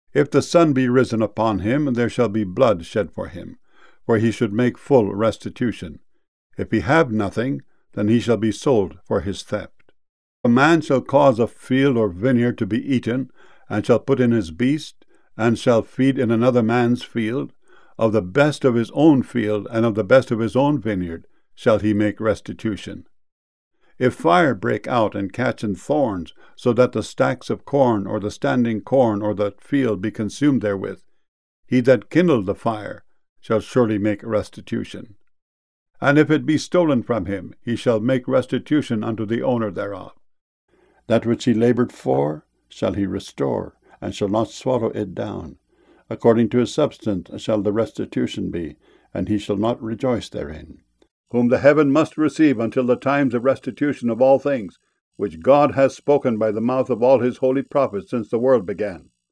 If the sun be risen upon him, there shall be blood shed for him, for he should make full restitution. If he have nothing, then he shall be sold for his theft. A man shall cause a field or vineyard to be eaten, and shall put in his beast, and shall feed in another man's field. Of the best of his own field, and of the best of his own vineyard, shall he make restitution. If fire break out and catch in thorns, so that the stacks of corn or the standing corn or the field be consumed therewith, he that kindled the fire shall surely make restitution. And if it be stolen from him, he shall make restitution unto the owner thereof. That which he labored for shall he restore, and shall not swallow it down. According to his substance shall the restitution be, and he shall not rejoice therein. Whom the heaven must receive until the times of restitution of all things, which God has spoken by the mouth of all his holy prophets since the world began.